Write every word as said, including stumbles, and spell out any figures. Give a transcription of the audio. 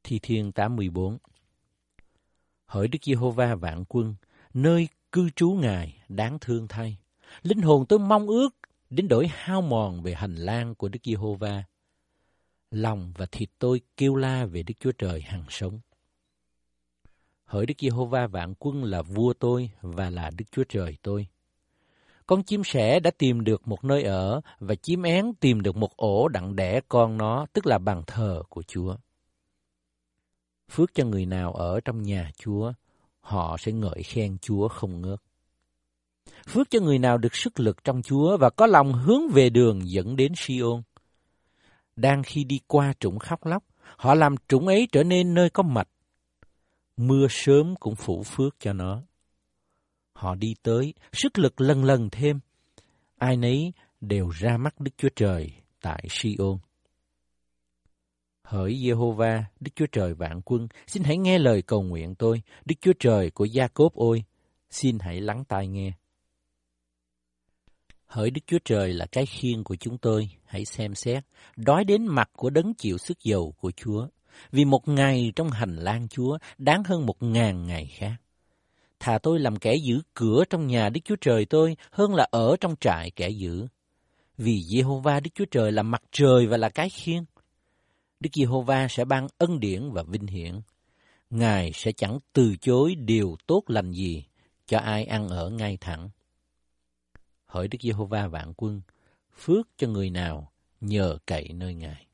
Thi Thiên tám mươi bốn. Hỡi Đức Giê-hô-va vạn quân, nơi cư trú Ngài đáng thương thay. Linh hồn tôi mong ước đến đổi hao mòn về hành lang của Đức Giê-hô-va. Lòng và thịt tôi kêu la về Đức Chúa Trời hằng sống. Hỡi Đức Giê-hô-va vạn quân là vua tôi và là Đức Chúa Trời tôi. Con chim sẻ đã tìm được một nơi ở và chim én tìm được một ổ đặng đẻ con nó, tức là bàn thờ của Chúa. Phước cho người nào ở trong nhà Chúa, họ sẽ ngợi khen Chúa không ngớt. Phước cho người nào được sức lực trong Chúa và có lòng hướng về đường dẫn đến Si-ôn. Đang khi đi qua trũng khóc lóc, họ làm trũng ấy trở nên nơi có mạch. Mưa sớm cũng phủ phước cho nó. Họ đi tới, sức lực lần lần thêm. Ai nấy đều ra mắt Đức Chúa Trời tại Si-ôn. Hỡi Giê-hô-va, Đức Chúa Trời vạn quân, xin hãy nghe lời cầu nguyện tôi. Đức Chúa Trời của Gia-cốp ôi, xin hãy lắng tai nghe. Hỡi Đức Chúa Trời là cái khiên của chúng tôi, hãy xem xét, đói đến mặt của đấng chịu sức dầu của Chúa. Vì một ngày trong hành lang Chúa đáng hơn một ngàn ngày khác. Thà tôi làm kẻ giữ cửa trong nhà Đức Chúa Trời tôi hơn là ở trong trại kẻ giữ. Vì Giê-hô-va Đức Chúa Trời là mặt trời và là cái khiên. Đức Giê-hô-va sẽ ban ân điển và vinh hiển. Ngài sẽ chẳng từ chối điều tốt lành gì cho ai ăn ở ngay thẳng. Hỡi Đức Giê-hô-va vạn quân, phước cho người nào nhờ cậy nơi Ngài.